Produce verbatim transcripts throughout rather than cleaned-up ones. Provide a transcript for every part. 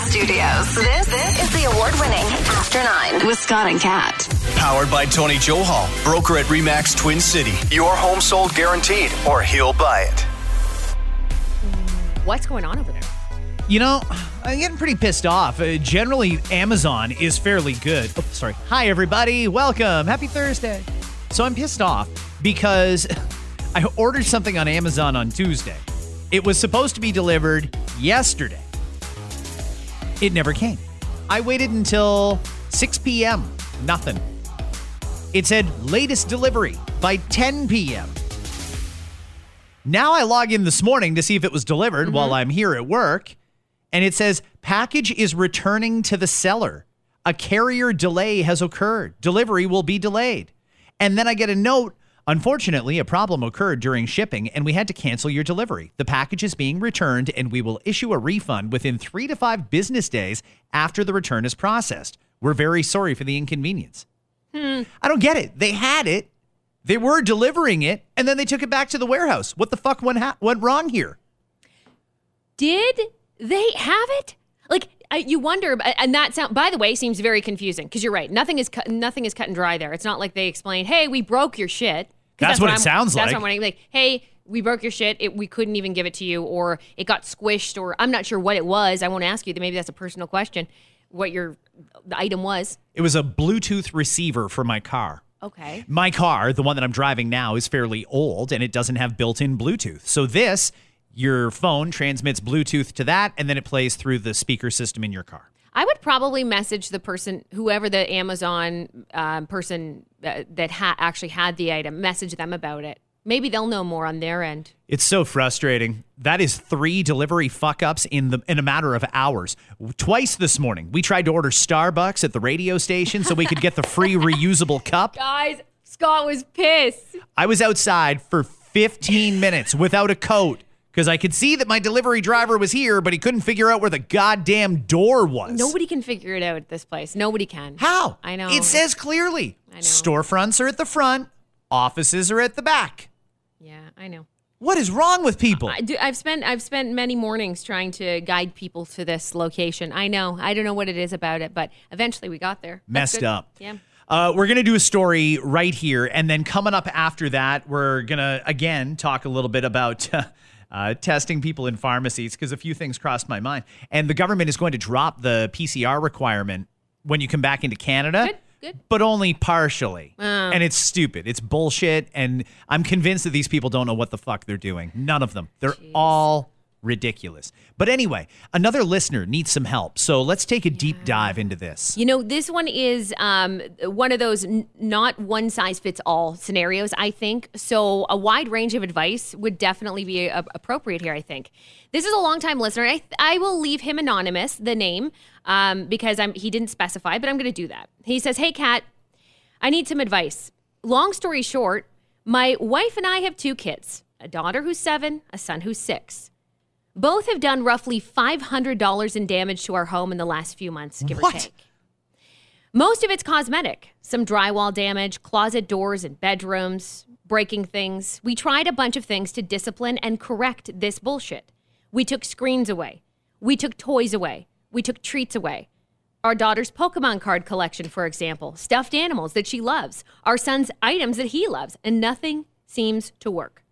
Studios. This, this is the award-winning After Nine with Scott and Kat. Powered by Tony Johal, broker at RE/MAX Twin City. Your home sold guaranteed, or he'll buy it. What's going on over there? You know, I'm getting pretty pissed off. Uh, generally, Amazon is fairly good. Oh, sorry. Hi, everybody. Welcome. Happy Thursday. So I'm pissed off because I ordered something on Amazon on Tuesday. It was supposed to be delivered yesterday. It never came. I waited until six p.m. Nothing. It said latest delivery by ten p.m. Now I log in this morning to see if it was delivered mm-hmm. while I'm here at work. And it says package is returning to the seller. A carrier delay has occurred. Delivery will be delayed. And then I get a note. Unfortunately, a problem occurred during shipping and we had to cancel your delivery. The package is being returned and we will issue a refund within three to five business days after the return is processed. We're very sorry for the inconvenience. Hmm. I don't get it. They had it. They were delivering it and then they took it back to the warehouse. What the fuck went, ha- went wrong here? Did they have it? Like, you wonder, and that sound, by the way, seems very confusing because you're right. Nothing is cut, nothing is cut and dry there. It's not like they explain, "Hey, we broke your shit." That's, that's what, what it sounds that's like. That's what I'm like. Hey, we broke your shit. It, we couldn't even give it to you, or it got squished, or I'm not sure what it was. I won't ask you. Maybe that's a personal question. What your the item was? It was a Bluetooth receiver for my car. Okay. My car, the one that I'm driving now, is fairly old and it doesn't have built-in Bluetooth. So this, your phone transmits Bluetooth to that, and then it plays through the speaker system in your car. I would probably message the person, whoever the Amazon um, person uh, that ha- actually had the item, message them about it. Maybe they'll know more on their end. It's so frustrating. That is three delivery fuck-ups in the in a matter of hours. Twice this morning, we tried to order Starbucks at the radio station so we could get the free reusable cup. Guys, Scott was pissed. I was outside for fifteen minutes without a coat. Because I could see that my delivery driver was here, but he couldn't figure out where the goddamn door was. Nobody can figure it out at this place. Nobody can. How? I know. It says clearly. I know. Storefronts are at the front. Offices are at the back. Yeah, I know. What is wrong with people? I do, I've spent I've spent many mornings trying to guide people to this location. I know. I don't know what it is about it, but eventually we got there. That's Messed good. up. Yeah. Uh, we're going to do a story right here. And then coming up after that, we're going to, again, talk a little bit about... Uh, testing people in pharmacies, because a few things crossed my mind. And the government is going to drop the P C R requirement when you come back into Canada, Good, good. but only partially. Oh. And it's stupid. It's bullshit. And I'm convinced that these people don't know what the fuck they're doing. None of them. They're Jeez. all ridiculous. But anyway, another listener needs some help. So let's take a yeah. deep dive into this. You know, this one is um, one of those n- not one size fits all scenarios, I think. So a wide range of advice would definitely be a- appropriate here, I think. This is a longtime listener. I, th- I will leave him anonymous, the name, um, because I'm he didn't specify, but I'm going to do that. He says, "Hey, Kat, I need some advice. Long story short, my wife and I have two kids, a daughter who's seven, a son who's six. Both have done roughly five hundred dollars in damage to our home in the last few months, give what? or take. Most of it's cosmetic. Some drywall damage, closet doors and bedrooms, breaking things. We tried a bunch of things to discipline and correct this bullshit. We took screens away. We took toys away. We took treats away. Our daughter's Pokemon card collection, for example, stuffed animals that she loves, our son's items that he loves, and nothing seems to work.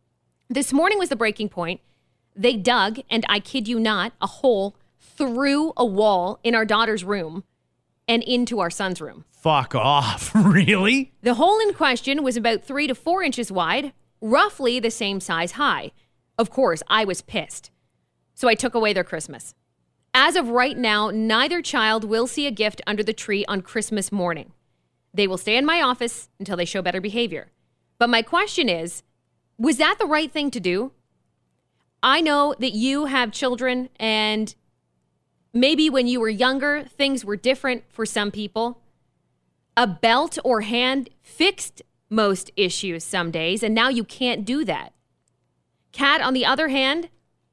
This morning was the breaking point. They dug, and I kid you not, a hole through a wall in our daughter's room and into our son's room. Fuck off. Really? The hole in question was about three to four inches wide, roughly the same size high. Of course, I was pissed. So I took away their Christmas. As of right now, neither child will see a gift under the tree on Christmas morning. They will stay in my office until they show better behavior. But my question is, was that the right thing to do? I know that you have children, and maybe when you were younger, things were different for some people. A belt or hand fixed most issues some days, and now you can't do that. Kat, on the other hand,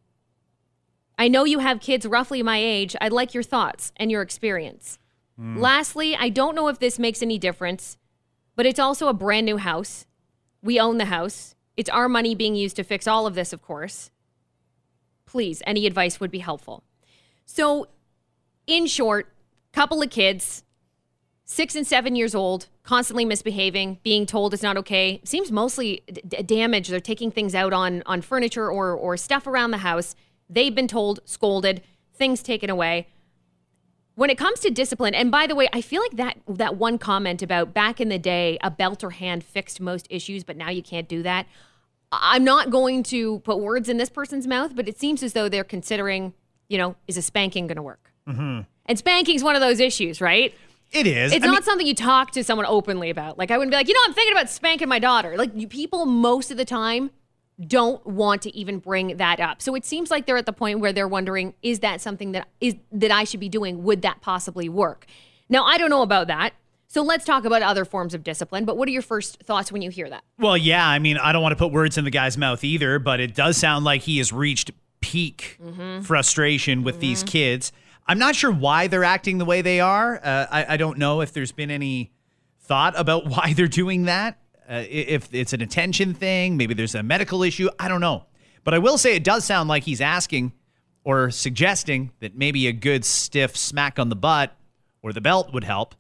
I know you have kids roughly my age. I'd like your thoughts and your experience. Mm. Lastly, I don't know if this makes any difference, but it's also a brand new house. We own the house. It's our money being used to fix all of this, of course. Please, any advice would be helpful. So in short, couple of kids, six and seven years old, constantly misbehaving, being told it's not okay. Seems mostly d- damage. They're taking things out on, on furniture or, or stuff around the house. They've been told, scolded, things taken away. When it comes to discipline, and by the way, I feel like that that one comment about back in the day, a belt or hand fixed most issues, but now you can't do that. I'm not going to put words in this person's mouth, but it seems as though they're considering, you know, is a spanking going to work? Mm-hmm. And spanking's one of those issues, right? It is. It's I not mean, something you talk to someone openly about. Like, I wouldn't be like, you know, I'm thinking about spanking my daughter. Like, you, people most of the time don't want to even bring that up. So it seems like they're at the point where they're wondering, is that something that is that I should be doing? Would that possibly work? Now, I don't know about that. So let's talk about other forms of discipline. But what are your first thoughts when you hear that? Well, yeah, I mean, I don't want to put words in the guy's mouth either, but it does sound like he has reached peak mm-hmm. frustration with mm-hmm. these kids. I'm not sure why they're acting the way they are. Uh, I, I don't know if there's been any thought about why they're doing that. Uh, if it's an attention thing, maybe there's a medical issue. I don't know. But I will say it does sound like he's asking or suggesting that maybe a good stiff smack on the butt or the belt would help.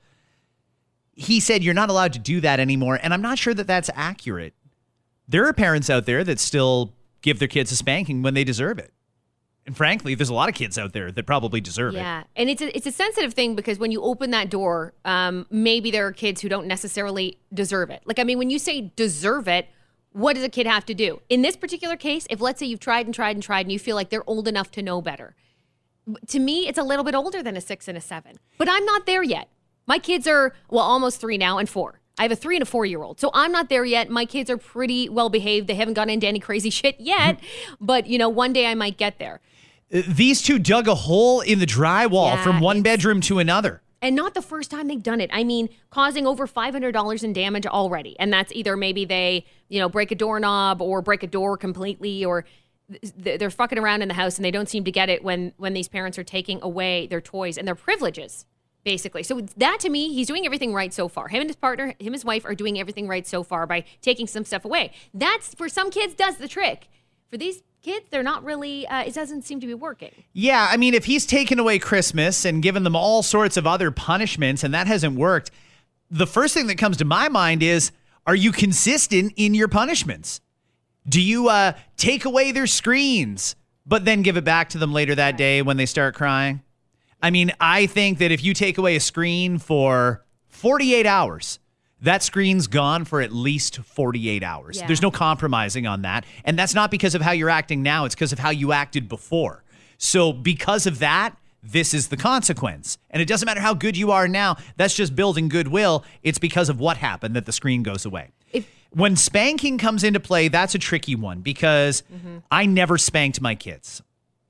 He said you're not allowed to do that anymore, and I'm not sure that that's accurate. There are parents out there that still give their kids a spanking when they deserve it. And frankly, there's a lot of kids out there that probably deserve yeah. it. Yeah, and it's a, it's a sensitive thing because when you open that door, um, maybe there are kids who don't necessarily deserve it. Like, I mean, when you say deserve it, what does a kid have to do? In this particular case, if let's say you've tried and tried and tried and you feel like they're old enough to know better, to me, it's a little bit older than a six and a seven. But I'm not there yet. My kids are, well, almost three now and four. I have a three and a four-year-old. So I'm not there yet. My kids are pretty well behaved. They haven't gotten into any crazy shit yet. But, you know, one day I might get there. These two dug a hole in the drywall Yeah, from one it's- bedroom to another. And not the first time they've done it. I mean, causing over five hundred dollars in damage already. And that's either maybe they, you know, break a doorknob or break a door completely, or th- they're fucking around in the house and they don't seem to get it when, when these parents are taking away their toys and their privileges, basically. So that, to me, he's doing everything right so far. Him and his partner, him and his wife are doing everything right so far by taking some stuff away. That's, for some kids, does the trick. For these kids, they're not really, uh, it doesn't seem to be working. Yeah, I mean, if he's taken away Christmas and given them all sorts of other punishments and that hasn't worked, the first thing that comes to my mind is, are you consistent in your punishments? Do you uh, take away their screens, but then give it back to them later that day when they start crying? I mean, I think that if you take away a screen for forty-eight hours, that screen's gone for at least forty-eight hours. Yeah. There's no compromising on that. And that's not because of how you're acting now. It's because of how you acted before. So because of that, this is the consequence. And it doesn't matter how good you are now. That's just building goodwill. It's because of what happened that the screen goes away. If- when spanking comes into play, that's a tricky one because mm-hmm. I never spanked my kids.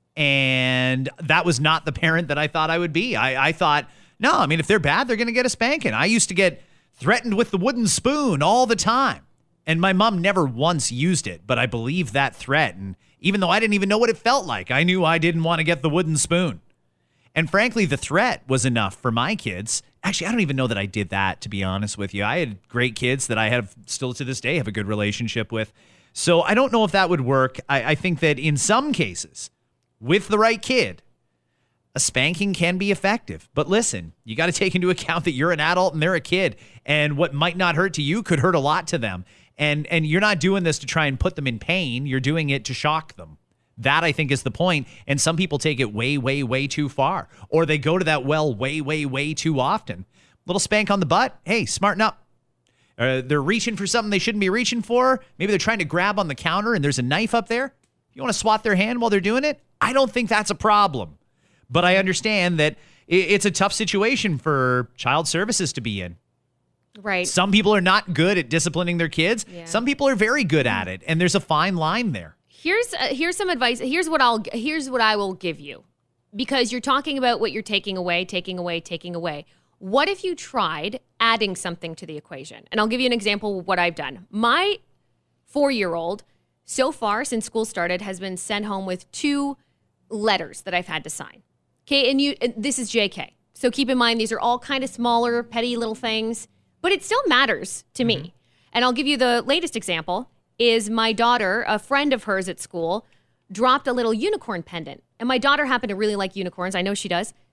And that was not the parent that I thought I would be. I, I thought, no, I mean, if they're bad, they're going to get a spanking. I used to get threatened with the wooden spoon all the time. And my mom never once used it, but I believed that threat. And even though I didn't even know what it felt like, I knew I didn't want to get the wooden spoon. And frankly, the threat was enough for my kids. Actually, I don't even know that I did that, to be honest with you. I had great kids that I have still to this day have a good relationship with. So I don't know if that would work. I, I think that in some cases, with the right kid, a spanking can be effective. But listen, you got to take into account that you're an adult and they're a kid. And what might not hurt to you could hurt a lot to them. And and you're not doing this to try and put them in pain. You're doing it to shock them. That, I think, is the point. And some people take it way, way, way too far. Or they go to that well way, way, way too often. Little spank on the butt. Hey, smarten up. Uh, they're reaching for something they shouldn't be reaching for. Maybe they're trying to grab on the counter and there's a knife up there. You want to swat their hand while they're doing it? I don't think that's a problem. But I understand that it's a tough situation for child services to be in. Right. Some people are not good at disciplining their kids. Yeah. Some people are very good at it. And there's a fine line there. Here's uh, here's some advice. Here's what I'll here's what I will give you. Because you're talking about what you're taking away, taking away, taking away. What if you tried adding something to the equation? And I'll give you an example of what I've done. My four-year-old, so far since school started, has been sent home with two letters that I've had to sign. Okay, and you and this is J K. So keep in mind, these are all kind of smaller, petty little things, but it still matters to mm-hmm. me. And I'll give you the latest example is my daughter, a friend of hers at school, dropped a little unicorn pendant. And my daughter happened to really like unicorns. I know she does.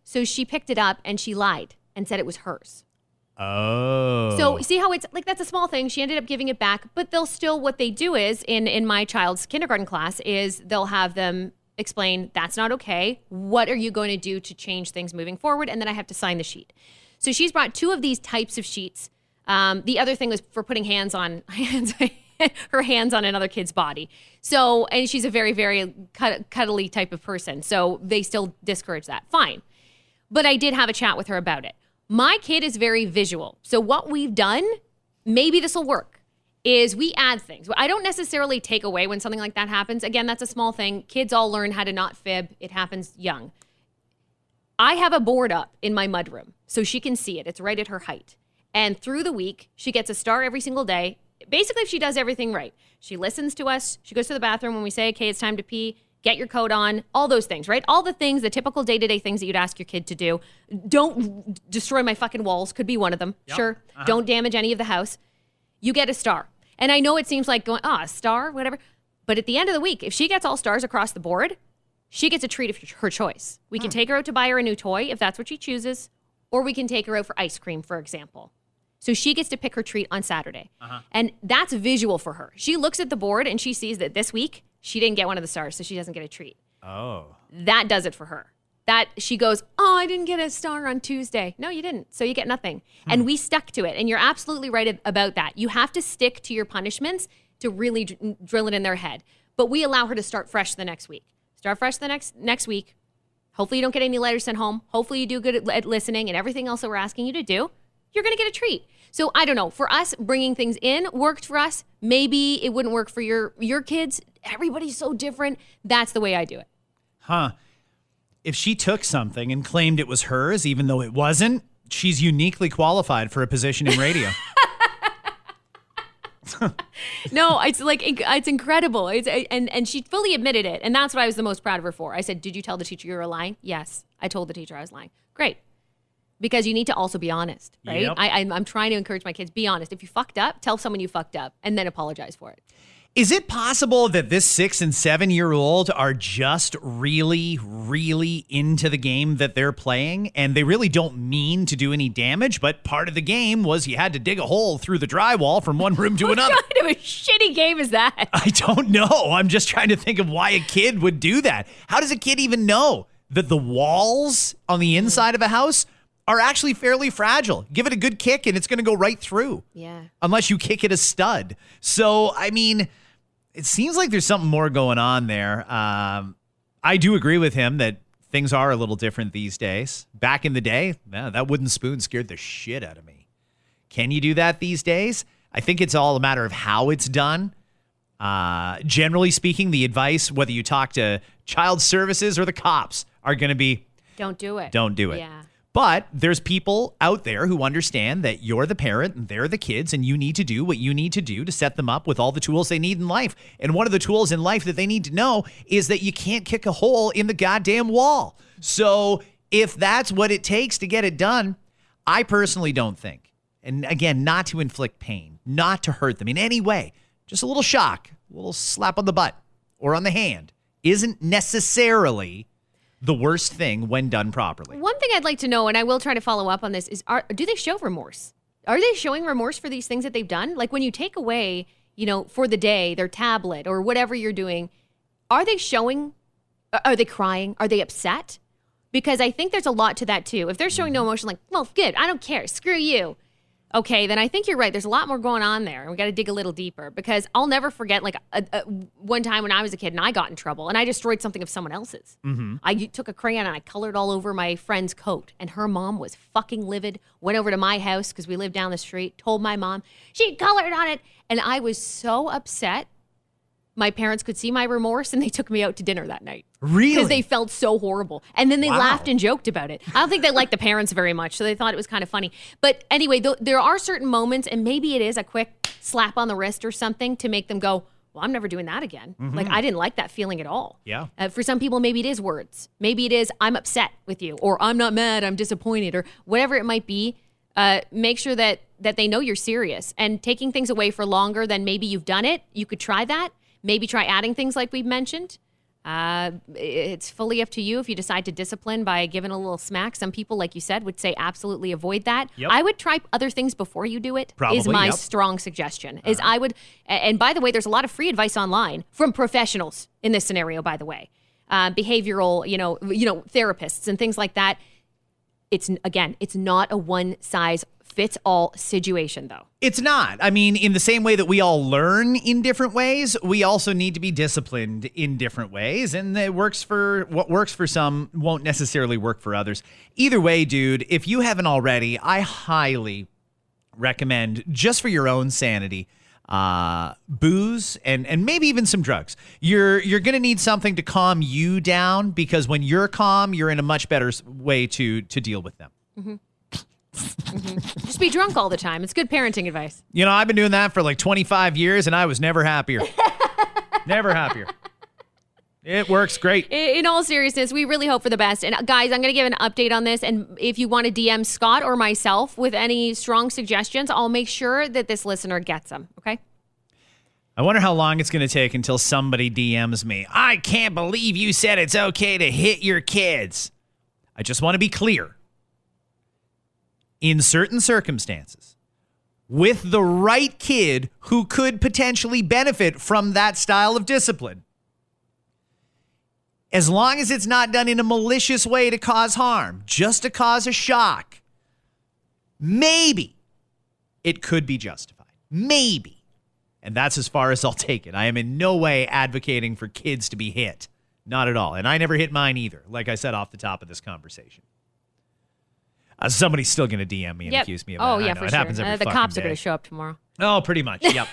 So she picked it up and she lied and said it was hers. Oh. So see how it's like, that's a small thing. She ended up giving it back, but they'll still, what they do is in, in my child's kindergarten class is they'll have them explain that's not okay. What are you going to do to change things moving forward? And then I have to sign the sheet. So she's brought two of these types of sheets. Um, the other thing was for putting hands on hands, her hands on another kid's body. So, and she's a very, very cuddly type of person. So they still discourage that. Fine. But I did have a chat with her about it. My kid is very visual. So what we've done, maybe this will work, is we add things. I don't necessarily take away when something like that happens. Again, that's a small thing. Kids all learn how to not fib. It happens young. I have a board up in my mudroom so she can see it. It's right at her height. And through the week, she gets a star every single day. Basically, if she does everything right, she listens to us. She goes to the bathroom when we say, okay, it's time to pee. Get your coat on, all those things, right? All the things, the typical day-to-day things that you'd ask your kid to do. Don't destroy my fucking walls, could be one of them. Yep. Sure. Uh-huh. Don't damage any of the house. You get a star. And I know it seems like going, ah, oh, a star, whatever. But at the end of the week, if she gets all stars across the board, she gets a treat of her choice. We can hmm. take her out to buy her a new toy if that's what she chooses, or we can take her out for ice cream, for example. So she gets to pick her treat on Saturday. Uh-huh. And that's visual for her. She looks at the board and she sees that this week, she didn't get one of the stars, so she doesn't get a treat. Oh. That does it for her. That she goes, oh, I didn't get a star on Tuesday. No, you didn't. So you get nothing. Hmm. And we stuck to it. And you're absolutely right about that. You have to stick to your punishments to really dr- drill it in their head. But we allow her to start fresh the next week. Start fresh the next next week. Hopefully you don't get any letters sent home. Hopefully you do good at, at listening and everything else that we're asking you to do. You're going to get a treat. So I don't know. For us, bringing things in worked for us. Maybe it wouldn't work for your your kids. Everybody's so different. That's the way I do it. Huh. If she took something and claimed it was hers, even though it wasn't, she's uniquely qualified for a position in radio. No, it's like, it's incredible. It's, and, and she fully admitted it. And that's what I was the most proud of her for. I said, did you tell the teacher you were lying? Yes. I told the teacher I was lying. Great. Because you need to also be honest, right? Yep. I, I'm, I'm trying to encourage my kids, be honest. If you fucked up, tell someone you fucked up and then apologize for it. Is it possible that this six and seven year old are just really, really into the game that they're playing and they really don't mean to do any damage, but part of the game was you had to dig a hole through the drywall from one room to another? What kind of a shitty game is that? I don't know. I'm just trying to think of why a kid would do that. How does a kid even know that the walls on the inside of a house are actually fairly fragile? Give it a good kick and it's going to go right through. Yeah. Unless you kick it a stud. So, I mean, it seems like there's something more going on there. Um, I do agree with him that things are a little different these days. Back in the day, man, that wooden spoon scared the shit out of me. Can you do that these days? I think it's all a matter of how it's done. Uh, generally speaking, the advice, whether you talk to child services or the cops, are going to be, don't do it. Don't do it. Yeah. But there's people out there who understand that you're the parent and they're the kids and you need to do what you need to do to set them up with all the tools they need in life. And one of the tools in life that they need to know is that you can't kick a hole in the goddamn wall. So if that's what it takes to get it done, I personally don't think, and again, not to inflict pain, not to hurt them in any way, just a little shock, a little slap on the butt or on the hand isn't necessarily the worst thing when done properly. One thing I'd like to know, and I will try to follow up on this, is are, do they show remorse? Are they showing remorse for these things that they've done? Like when you take away, you know, for the day, their tablet or whatever you're doing, are they showing, are they crying? Are they upset? Because I think there's a lot to that too. If they're showing no emotion, like, well, good, I don't care, screw you. Okay, then I think you're right. There's a lot more going on there. And we got to dig a little deeper because I'll never forget like a, a, one time when I was a kid and I got in trouble and I destroyed something of someone else's. Mm-hmm. I took a crayon and I colored all over my friend's coat and her mom was fucking livid, went over to my house because we lived down the street, told my mom, she colored on it. And I was so upset. My parents could see my remorse and they took me out to dinner that night. Really? Because they felt so horrible. And then they wow. laughed and joked about it. I don't think they liked the parents very much, so they thought it was kind of funny. But anyway, th- there are certain moments, and maybe it is a quick slap on the wrist or something to make them go, well, I'm never doing that again. Mm-hmm. Like, I didn't like that feeling at all. Yeah. Uh, for some people, maybe it is words. Maybe it is, I'm upset with you, or I'm not mad, I'm disappointed, or whatever it might be. Uh, make sure that that they know you're serious. And taking things away for longer than maybe you've done it, you could try that. Maybe try adding things like we've mentioned. Uh, it's fully up to you if you decide to discipline by giving a little smack. Some people, like you said, would say absolutely avoid that. Yep. I would try other things before you do it. Probably, is my yep. strong suggestion. Is I would, and by the way, there's a lot of free advice online from professionals in this scenario. By the way, uh, behavioral, you know, you know, therapists and things like that. It's again, it's not a one size fits all situation, though. It's not. I mean, in the same way that we all learn in different ways, we also need to be disciplined in different ways. And it works for what works for some won't necessarily work for others. Either way, dude, if you haven't already, I highly recommend, just for your own sanity, uh, booze and, and maybe even some drugs. You're you're going to need something to calm you down, because when you're calm, you're in a much better way to to deal with them. Mm-hmm. Mm-hmm. Just be drunk all the time. It's good parenting advice. You know, I've been doing that for like twenty-five years, and I was never happier. Never happier. It works great. In all seriousness, we really hope for the best. And guys, I'm going to give an update on this. And if you want to D M Scott or myself with any strong suggestions, I'll make sure that this listener gets them. Okay? I wonder how long it's going to take until somebody D Ms me. I can't believe you said it's okay to hit your kids. I just want to be clear. In certain circumstances, with the right kid who could potentially benefit from that style of discipline, as long as it's not done in a malicious way to cause harm, just to cause a shock, maybe it could be justified. Maybe. And that's as far as I'll take it. I am in no way advocating for kids to be hit. Not at all. And I never hit mine either, like I said off the top of this conversation. Uh, somebody's still going to D M me and yep. accuse me of oh, that. yeah, I know. for It sure. happens every uh, the fucking cops day. are going to show up tomorrow. Oh, pretty much. Yep.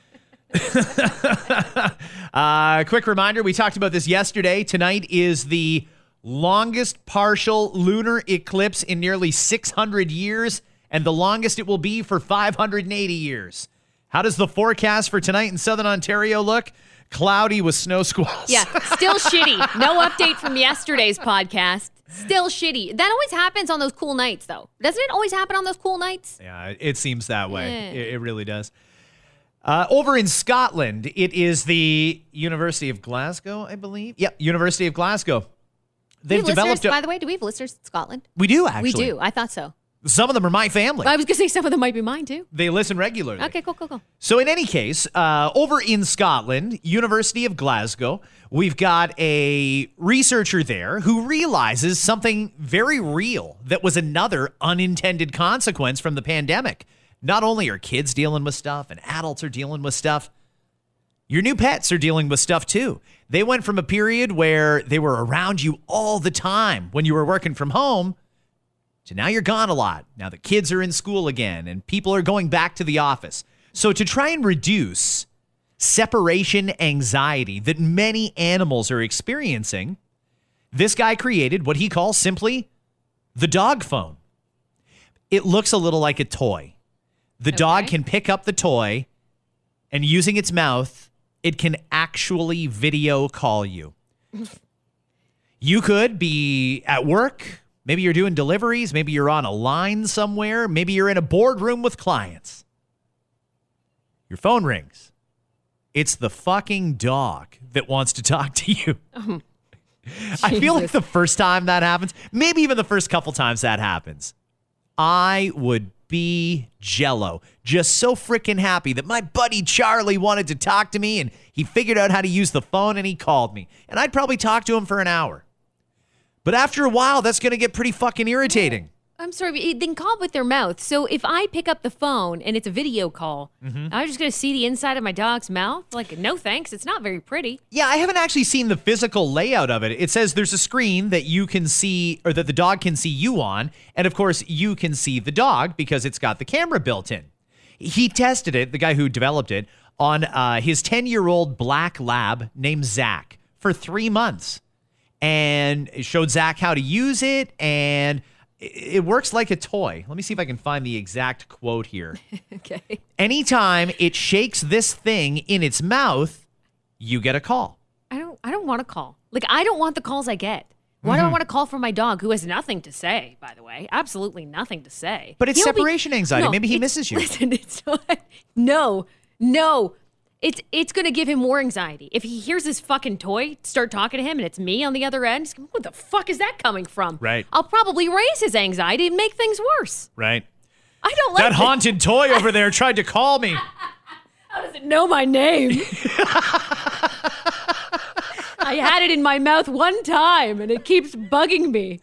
uh, quick reminder, we talked about this yesterday. Tonight is the longest partial lunar eclipse in nearly six hundred years, and the longest it will be for five hundred eighty years. How does the forecast for tonight in Southern Ontario look? Cloudy with snow squalls. Yeah, still shitty. No update from yesterday's podcast. Still shitty. That always happens on those cool nights, though. Doesn't it always happen on those cool nights? Yeah, it seems that way. Yeah. It, it really does. Uh, over in Scotland, it is the University of Glasgow, I believe. Yep, University of Glasgow. They've do we have developed. listeners, A, by the way, do we have listeners in Scotland? we do actually. We do. I thought so. Some of them are my family. I was going to say some of them might be mine, too. They listen regularly. Okay, cool, cool, cool. So in any case, uh, over in Scotland, University of Glasgow, we've got a researcher there who realizes something very real that was another unintended consequence from the pandemic. Not only are kids dealing with stuff and adults are dealing with stuff, your new pets are dealing with stuff too. They went from a period where they were around you all the time when you were working from home to now you're gone a lot. Now the kids are in school again and people are going back to the office. So to try and reduce separation anxiety that many animals are experiencing, this guy created what he calls simply the dog phone. It looks a little like a toy. The Okay. dog can pick up the toy and using its mouth, it can actually video call you. You could be at work. Maybe you're doing deliveries. Maybe you're on a line somewhere. Maybe you're in a boardroom with clients. Your phone rings. It's the fucking dog that wants to talk to you. Oh, I feel like Jesus. the first time that happens, maybe even the first couple times that happens, I would be jello. Just so freaking happy that my buddy Charlie wanted to talk to me and he figured out how to use the phone and he called me. And I'd probably talk to him for an hour. But after a while, that's going to get pretty fucking irritating. I'm sorry, but they can call with their mouth. So if I pick up the phone and it's a video call, Mm-hmm. I'm just going to see the inside of my dog's mouth? Like, no thanks. It's not very pretty. Yeah, I haven't actually seen the physical layout of it. It says there's a screen that you can see, or that the dog can see you on. And of course, you can see the dog because it's got the camera built in. He tested it, the guy who developed it, on uh, his ten-year-old black lab named Zach for three months. And it showed Zach how to use it, and it it works like a toy. Let me see if I can find the exact quote here. Okay. Anytime it shakes this thing in its mouth, you get a call. I don't I don't want to call. Like, I don't want the calls I get. Why do I want to call from my dog who has nothing to say, by the way? Absolutely nothing to say. But it's He'll be- separation anxiety. No, Maybe he it's- misses you. Listen, it's not. No, no. it's it's going to give him more anxiety. If he hears his fucking toy start talking to him and it's me on the other end, he's going, what the fuck is that coming from? Right. I'll probably raise his anxiety and make things worse. Right. I don't like that this. haunted toy over there tried to call me. How does it know my name? I had it in my mouth one time and it keeps bugging me.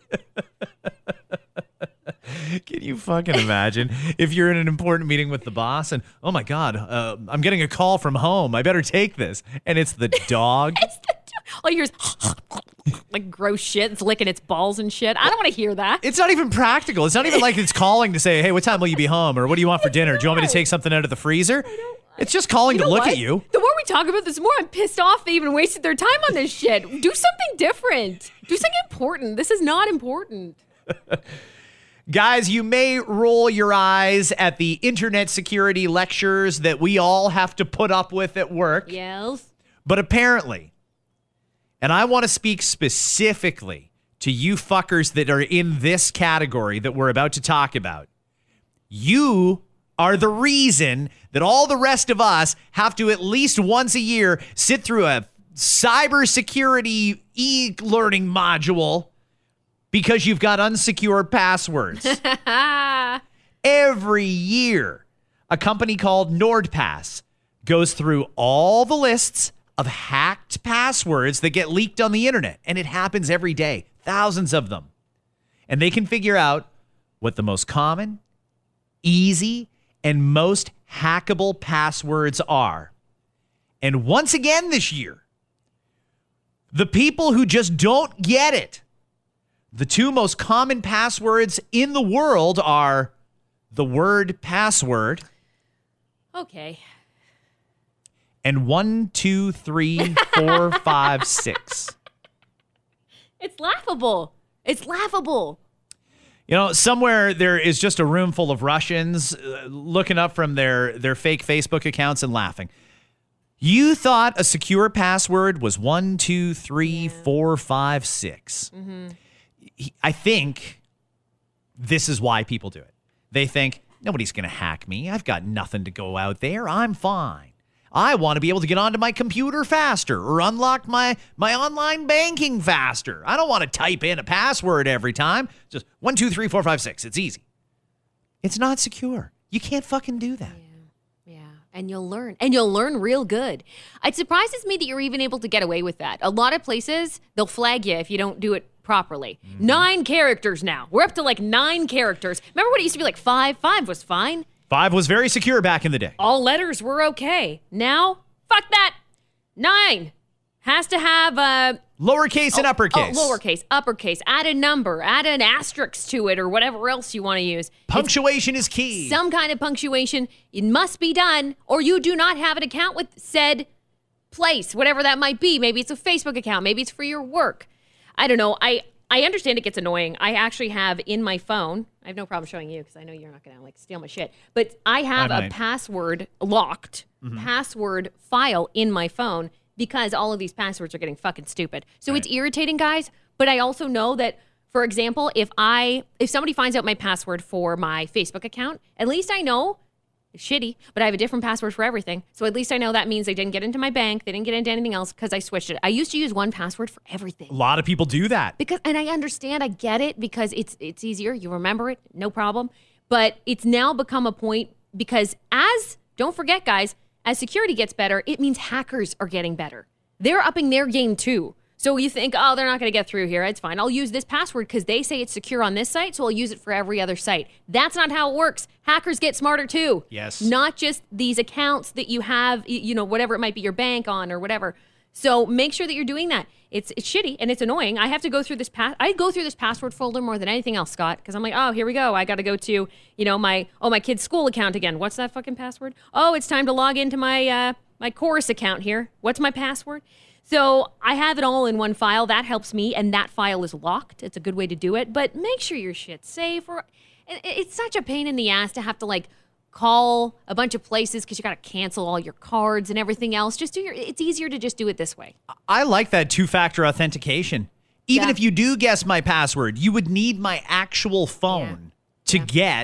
Can you fucking imagine if you're in an important meeting with the boss and, oh my God, uh, I'm getting a call from home. I better take this. And it's the dog. It's the dog. All you hear is like gross shit. It's licking its balls and shit. I don't want to hear that. It's not even practical. It's not even like it's calling to say, hey, what time will you be home? Or what do you want for dinner? Do you want me to take something out of the freezer? It's just calling You to know look what? at you. The more we talk about this, the more I'm pissed off they even wasted their time on this shit. Do something different. Do something important. This is not important. Guys, you may roll your eyes at the internet security lectures that we all have to put up with at work. Yes. But apparently, and I want to speak specifically to you fuckers that are in this category that we're about to talk about, you are the reason that all the rest of us have to at least once a year sit through a cybersecurity e-learning module because you've got unsecured passwords. Every year, a company called NordPass goes through all the lists of hacked passwords that get leaked on the internet, and it happens every day, thousands of them. And they can figure out what the most common, easy, and most hackable passwords are. And once again this year, the people who just don't get it, the two most common passwords in the world are the word password. Okay. And one, two, three, four, five, six. It's laughable. It's laughable. You know, somewhere there is just a room full of Russians uh, looking up from their, their fake Facebook accounts and laughing. You thought a secure password was one, two, three, yeah. four, five, six. Mm-hmm. I think this is why people do it. They think, nobody's going to hack me. I've got nothing to go out there. I'm fine. I want to be able to get onto my computer faster or unlock my, my online banking faster. I don't want to type in a password every time. Just one, two, three, four, five, six. It's easy. It's not secure. You can't fucking do that. Yeah, yeah. And you'll learn. And you'll learn real good. It surprises me that you're even able to get away with that. A lot of places, they'll flag you if you don't do it properly. Mm-hmm. Nine characters now. We're up to like nine characters. Remember when it used to be like five? Five was fine. Five was very secure back in the day. All letters were okay. Now, fuck that. Nine has to have a lowercase and oh, uppercase. Oh, lowercase, uppercase. Add a number. Add an asterisk to it or whatever else you want to use. Punctuation it's is key. Some kind of punctuation. It must be done, or you do not have an account with said place, whatever that might be. Maybe it's a Facebook account. Maybe it's for your work. I don't know. I, I understand it gets annoying. I actually have in my phone, I have no problem showing you because I know you're not going to like steal my shit, but I have I a password locked mm-hmm. password file in my phone because all of these passwords are getting fucking stupid. So right. It's irritating, guys, but I also know that, for example, if I if somebody finds out my password for my Facebook account, at least I know it's shitty, but I have a different password for everything. So at least I know that means they didn't get into my bank. They didn't get into anything else because I switched it. I used to use one password for everything. A lot of people do that. Because, and I understand, I get it because it's it's easier. You remember it, no problem. But it's now become a point because as, don't forget, guys, as security gets better, it means hackers are getting better. They're upping their game too. So you think, oh, they're not going to get through here. It's fine. I'll use this password because they say it's secure on this site, so I'll use it for every other site. That's not how it works. Hackers get smarter too. Yes. Not just these accounts that you have, you know, whatever it might be, your bank on or whatever. So make sure that you're doing that. It's it's shitty and it's annoying. I have to go through this pass. I go through this password folder more than anything else, Scott, because I'm like, oh, here we go. I got to go to, you know, my oh my kid's school account again. What's that fucking password? Oh, it's time to log into my uh, my Chorus account here. What's my password? So I have it all in one file. That helps me, and that file is locked. It's a good way to do it. But make sure your shit's safe. Or it's such a pain in the ass to have to like call a bunch of places because you got to cancel all your cards and everything else. Just do your. It's easier to just do it this way. I like that two-factor authentication. Even yeah. if you do guess my password, you would need my actual phone yeah. to yeah. get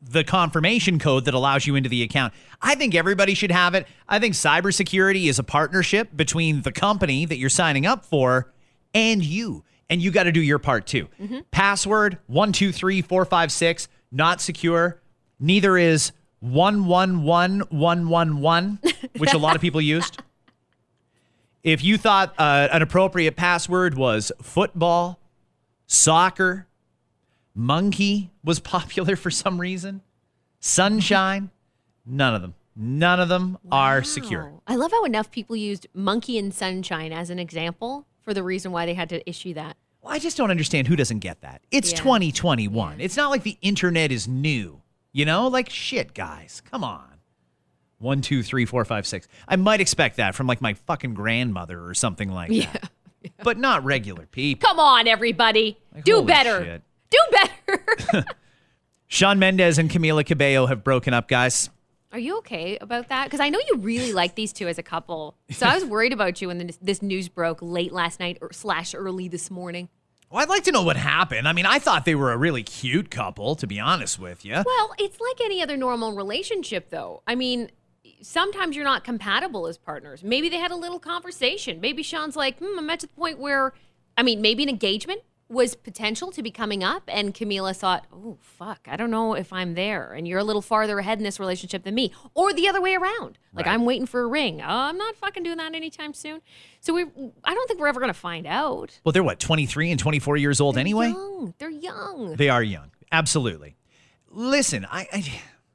the confirmation code that allows you into the account. I think everybody should have it. I think cybersecurity is a partnership between the company that you're signing up for and you. And you got to do your part too. Mm-hmm. Password one two three four five six, not secure. Neither is one one one one one one, which a lot of people used. If you thought uh, an appropriate password was football, soccer, monkey was popular for some reason, sunshine, none of them. None of them wow. are secure. I love how enough people used monkey and sunshine as an example for the reason why they had to issue that. Well, I just don't understand who doesn't get that. It's yeah. twenty twenty-one. Yeah. It's not like the internet is new. You know, like shit, guys. Come on. One, two, three, four, five, six. I might expect that from like my fucking grandmother or something like yeah. that. Yeah. But not regular people. Come on, everybody. Like, Do better. Shit. Do better. Shawn Mendes and Camila Cabello have broken up, guys. Are you okay about that? Because I know you really like these two as a couple. So I was worried about you when this, this news broke late last night or slash early this morning. Well, I'd like to know what happened. I mean, I thought they were a really cute couple, to be honest with you. Well, it's like any other normal relationship, though. I mean, sometimes you're not compatible as partners. Maybe they had a little conversation. Maybe Shawn's like, hmm, I'm at the point where, I mean, maybe an engagement was potential to be coming up, and Camila thought, oh, fuck, I don't know if I'm there, and you're a little farther ahead in this relationship than me, or the other way around. Like, right. I'm waiting for a ring. Oh, I'm not fucking doing that anytime soon. So we, I don't think we're ever going to find out. Well, they're what, twenty-three and twenty-four years old they're anyway? Young. They're young. They are young. Absolutely. Listen, I, I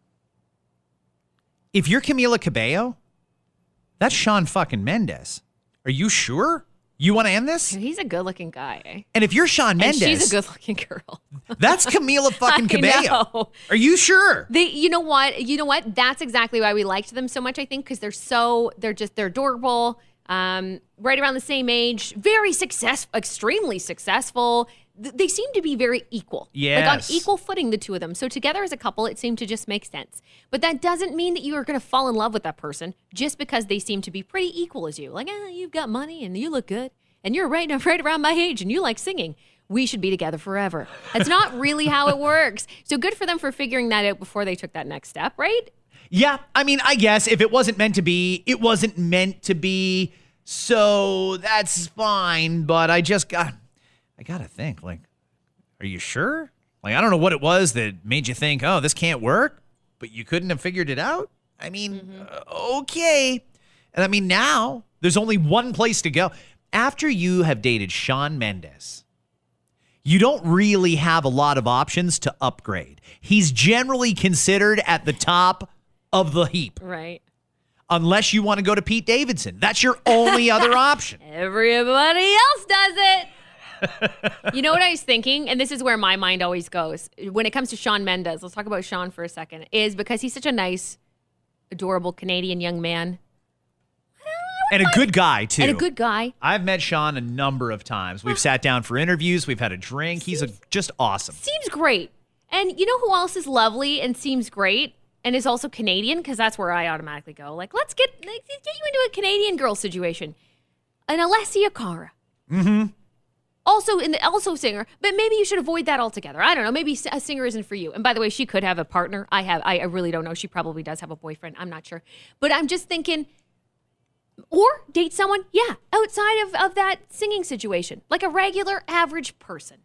if you're Camila Cabello, that's Shawn fucking Mendes. Are you sure? You want to end this? He's a good-looking guy. Eh? And if you're Shawn Mendes, and she's a good-looking girl. That's Camila fucking Cabello. Know. Are you sure? They, you know what? You know what? That's exactly why we liked them so much. I think because they're so they're just they're adorable. Um, right around the same age, very successful, extremely successful. Th- they seem to be very equal. Yes. Like on equal footing, the two of them. So together as a couple, it seemed to just make sense. But that doesn't mean that you are going to fall in love with that person just because they seem to be pretty equal as you. Like, eh, you've got money and you look good and you're right, right around my age and you like singing. We should be together forever. That's not really how it works. So good for them for figuring that out before they took that next step, right? Yeah, I mean, I guess if it wasn't meant to be, it wasn't meant to be. So that's fine. But I just got, I got to think, like, are you sure? Like, I don't know what it was that made you think, oh, this can't work, but you couldn't have figured it out. I mean, mm-hmm. uh, okay. And I mean, now there's only one place to go. After you have dated Shawn Mendes, you don't really have a lot of options to upgrade. He's generally considered at the top of the heap. Right. Unless you want to go to Pete Davidson. That's your only other option. Everybody else does it. You know what I was thinking? And this is where my mind always goes. When it comes to Shawn Mendes, let's talk about Shawn for a second, is because he's such a nice, adorable Canadian young man. And a good guy, too. And a good guy. I've met Shawn a number of times. We've sat down for interviews. We've had a drink. He's a, just awesome. Seems great. And you know who else is lovely and seems great and is also Canadian? Because that's where I automatically go. Like, let's get, let's get you into a Canadian girl situation. An Alessia Cara. Mm-hmm. Also, in the, also singer, but maybe you should avoid that altogether. I don't know. Maybe a singer isn't for you. And by the way, she could have a partner. I have. I, I really don't know. She probably does have a boyfriend. I'm not sure. But I'm just thinking... Or date someone, yeah, outside of, of that singing situation. Like a regular, average person.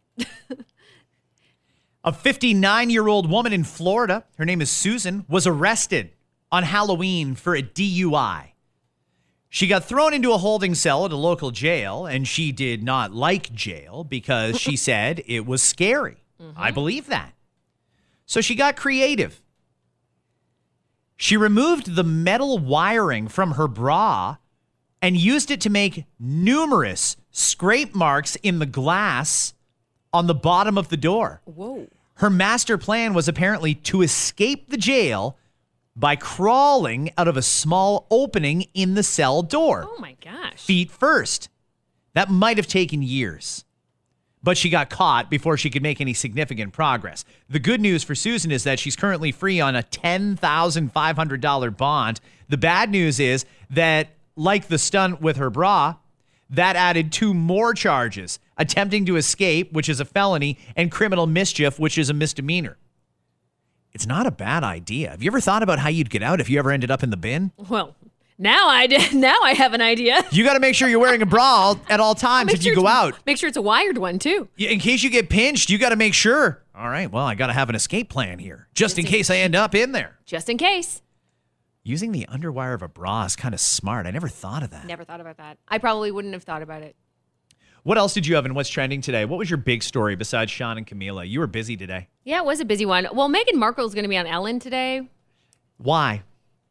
A fifty-nine-year-old woman in Florida, her name is Susan, was arrested on Halloween for a D U I. She got thrown into a holding cell at a local jail, and she did not like jail because she said it was scary. Mm-hmm. I believe that. So she got creative. She removed the metal wiring from her bra and used it to make numerous scrape marks in the glass on the bottom of the door. Whoa. Her master plan was apparently to escape the jail by crawling out of a small opening in the cell door. Oh my gosh. Feet first. That might have taken years. But she got caught before she could make any significant progress. The good news for Susan is that she's currently free on a ten thousand five hundred dollars bond. The bad news is that, like the stunt with her bra, that added two more charges: attempting to escape, which is a felony, and criminal mischief, which is a misdemeanor. it's not a bad idea. Have you ever thought about how you'd get out if you ever ended up in the bin? Well, now I did. Now I have an idea. You got to make sure you're wearing a bra all, at all times Make if sure you go it's- out. Make sure it's a wired one, too. In case you get pinched, you got to make sure. All right, well, I got to have an escape plan here, just, just in, in case I end up in there. Just in case. Using the underwire of a bra is kind of smart. I never thought of that. Never thought about that. I probably wouldn't have thought about it. What else did you have in What's Trending today? What was your big story besides Sean and Camila? You were busy today. Yeah, it was a busy one. Well, Meghan Markle is going to be on Ellen today. Why?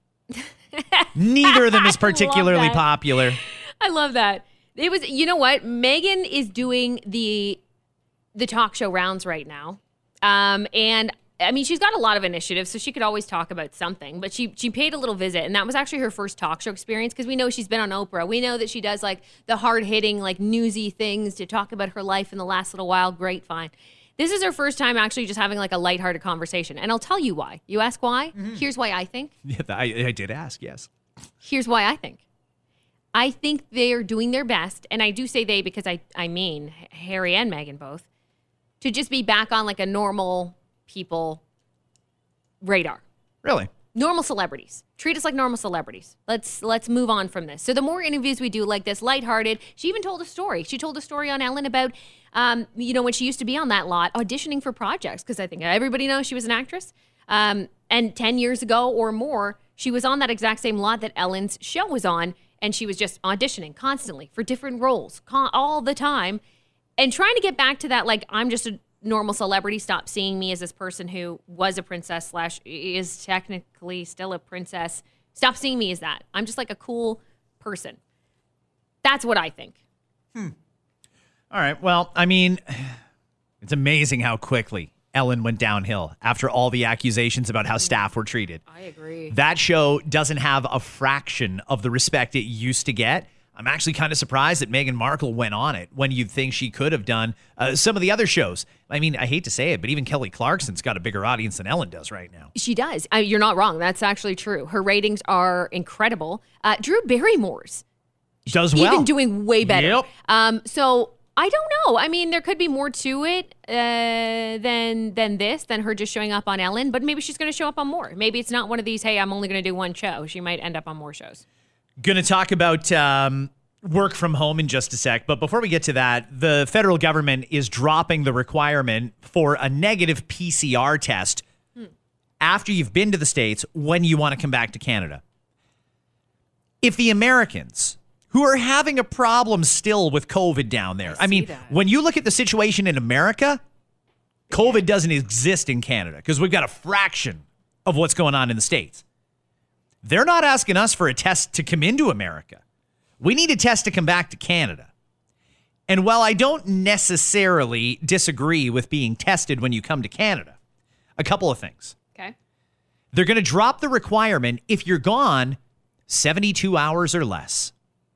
Neither of them is particularly popular. I love that. It was, you know what? Meghan is doing the the talk show rounds right now. Um, and I mean, she's got a lot of initiatives, so she could always talk about something. But she she paid a little visit, and that was actually her first talk show experience because we know she's been on Oprah. We know that she does like the hard-hitting, like newsy things to talk about her life in the last little while. Great, fine. This is her first time actually just having like a lighthearted conversation. And I'll tell you why. You ask why? Mm-hmm. Here's why I think. Yeah, I, I did ask, yes. Here's why I think. I think they're doing their best, and I do say they because I, I mean Harry and Meghan both, to just be back on like a normal people radar. Really? Normal celebrities. Treat us like normal celebrities. Let's let's move on from this. So the more interviews we do like this, lighthearted. She even told a story. She told a story on Ellen about, um, you know, when she used to be on that lot auditioning for projects, because I think everybody knows she was an actress. Um, and ten years ago or more, she was on that exact same lot that Ellen's show was on, and she was just auditioning constantly for different roles con- all the time, and trying to get back to that, like, I'm just a normal celebrity. Stop seeing me as this person who was a princess slash is technically still a princess. Stop seeing me as that. I'm just like a cool person. That's what I think. Hmm. All right. Well, I mean, it's amazing how quickly Ellen went downhill after all the accusations about how staff were treated. I agree. That show doesn't have a fraction of the respect it used to get. I'm actually kind of surprised that Meghan Markle went on it when you'd think she could have done uh, some of the other shows. I mean, I hate to say it, but even Kelly Clarkson's got a bigger audience than Ellen does right now. She does. I, you're not wrong. That's actually true. Her ratings are incredible. Uh, Drew Barrymore's does well. Even doing way better. Yep. Um, so I don't know. I mean, there could be more to it uh, than than this, than her just showing up on Ellen. But maybe she's going to show up on more. Maybe it's not one of these, hey, I'm only going to do one show. She might end up on more shows. Going to talk about um, work from home in just a sec. But before we get to that, the federal government is dropping the requirement for a negative P C R test hmm. after you've been to the States when you want to come back to Canada. If the Americans who are having a problem still with COVID down there, I, I mean, that. When you look at the situation in America, COVID yeah. doesn't exist in Canada because we've got a fraction of what's going on in the States. They're not asking us for a test to come into America. We need a test to come back to Canada. And while I don't necessarily disagree with being tested when you come to Canada, a couple of things. Okay. They're going to drop the requirement if you're gone seventy-two hours or less.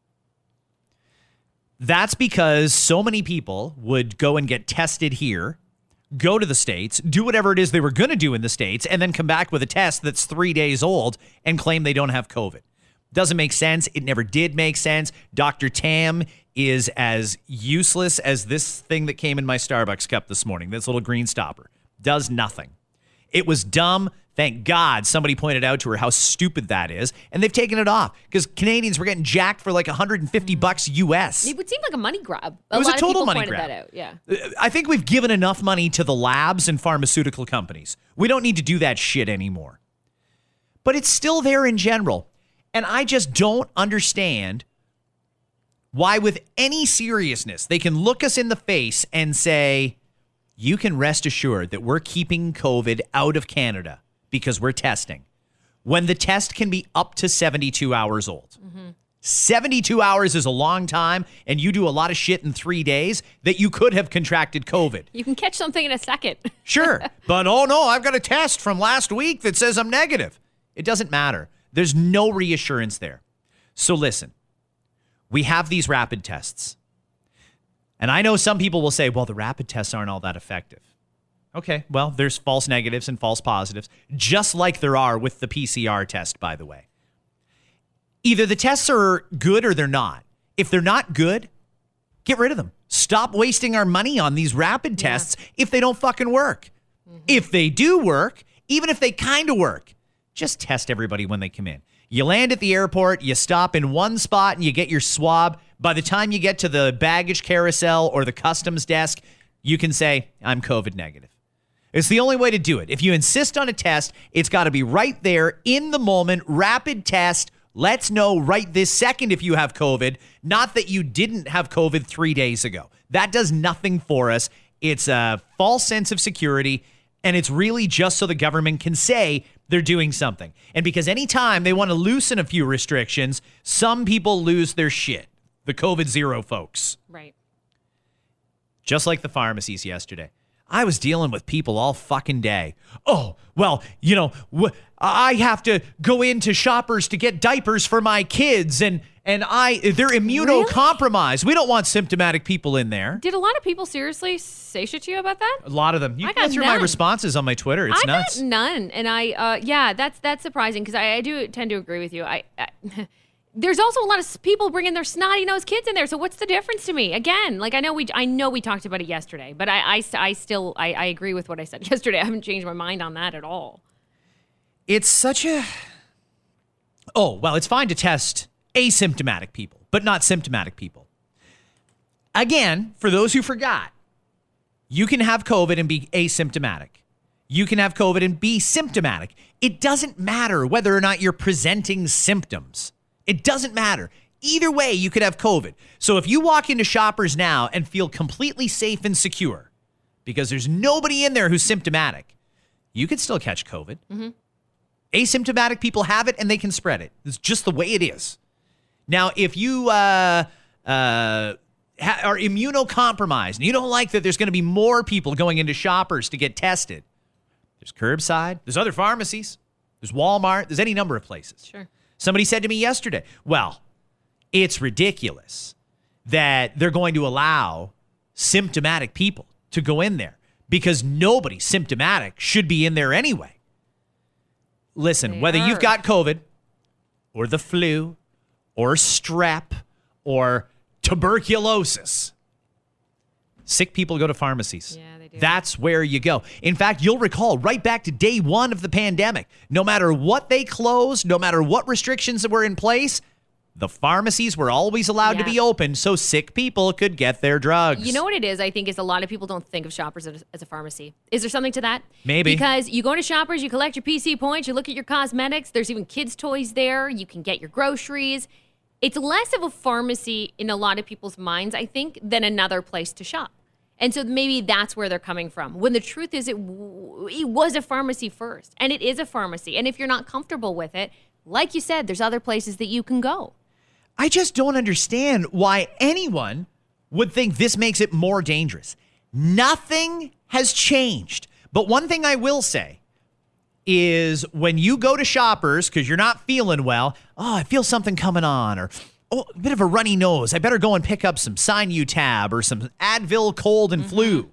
That's because so many people would go and get tested here, go to the States, do whatever it is they were going to do in the States, and then come back with a test that's three days old and claim they don't have COVID. Doesn't make sense. It never did make sense. Doctor Tam is as useless as this thing that came in my Starbucks cup this morning, this little green stopper. Does nothing. It was dumb. Thank God somebody pointed out to her how stupid that is, and they've taken it off because Canadians were getting jacked for like one hundred fifty bucks U S. It would seem like a money grab. A it was lot a total of people money pointed grab. That out. Yeah. I think we've given enough money to the labs and pharmaceutical companies. We don't need to do that shit anymore. But it's still there in general, and I just don't understand why with any seriousness they can look us in the face and say, you can rest assured that we're keeping COVID out of Canada because we're testing, when the test can be up to seventy-two hours old. Mm-hmm. seventy-two hours is a long time, and you do a lot of shit in three days that you could have contracted COVID. You can catch something in a second. Sure, but oh no, I've got a test from last week that says I'm negative. It doesn't matter. There's no reassurance there. So listen, we have these rapid tests. And I know some people will say, well, the rapid tests aren't all that effective. Okay, well, there's false negatives and false positives, just like there are with the P C R test, by the way. Either the tests are good or they're not. If they're not good, get rid of them. Stop wasting our money on these rapid tests yeah. if they don't fucking work. Mm-hmm. If they do work, even if they kind of work, just test everybody when they come in. You land at the airport, you stop in one spot and you get your swab. By the time you get to the baggage carousel or the customs desk, you can say, I'm COVID negative. It's the only way to do it. If you insist on a test, it's got to be right there in the moment, rapid test. Let's know right this second if you have COVID, not that you didn't have COVID three days ago. That does nothing for us. It's a false sense of security, and it's really just so the government can say they're doing something. And because anytime they want to loosen a few restrictions, some people lose their shit. The COVID zero folks. Right. Just like the pharmacies yesterday. I was dealing with people all fucking day. Oh, well, you know, wh- I have to go into Shoppers to get diapers for my kids, and and I they're immunocompromised. Really? We don't want symptomatic people in there. Did a lot of people seriously say shit to you about that? A lot of them. You I can got go through none. my responses on my Twitter. It's I nuts. got none, and I uh, yeah, that's that's surprising because I, I do tend to agree with you. I. I There's also a lot of people bringing their snotty-nosed kids in there. So what's the difference to me? Again, like I know we, I know we talked about it yesterday, but I, I, I still, I, I agree with what I said yesterday. I haven't changed my mind on that at all. It's such a. Oh well, it's fine to test asymptomatic people, but not symptomatic people. Again, for those who forgot, you can have COVID and be asymptomatic. You can have COVID and be symptomatic. It doesn't matter whether or not you're presenting symptoms. It doesn't matter. Either way, you could have COVID. So if you walk into Shoppers now and feel completely safe and secure because there's nobody in there who's symptomatic, you could still catch COVID. Mm-hmm. Asymptomatic people have it and they can spread it. It's just the way it is. Now, if you uh, uh, ha- are immunocompromised and you don't like that there's going to be more people going into Shoppers to get tested, there's curbside, there's other pharmacies, there's Walmart, there's any number of places. Sure. Somebody said to me yesterday, well, it's ridiculous that they're going to allow symptomatic people to go in there because nobody symptomatic should be in there anyway. Listen, They whether are. you've got COVID or the flu or strep or tuberculosis, sick people go to pharmacies. Yeah, they do. That's where you go. In fact, you'll recall right back to day one of the pandemic, no matter what they closed, no matter what restrictions that were in place, the pharmacies were always allowed Yeah. to be open so sick people could get their drugs. You know what it is, I think, is a lot of people don't think of Shoppers as, as a pharmacy. Is there something to that? Maybe. Because you go into Shoppers, you collect your P C points, you look at your cosmetics, there's even kids' toys there, you can get your groceries. It's less of a pharmacy in a lot of people's minds, I think, than another place to shop. And so maybe that's where they're coming from. When the truth is it, w- it was a pharmacy first, and it is a pharmacy. And if you're not comfortable with it, like you said, there's other places that you can go. I just don't understand why anyone would think this makes it more dangerous. Nothing has changed. But one thing I will say is when you go to Shoppers because you're not feeling well, oh, I feel something coming on, or oh, a bit of a runny nose. I better go and pick up some Sinutab or some Advil cold and mm-hmm. flu.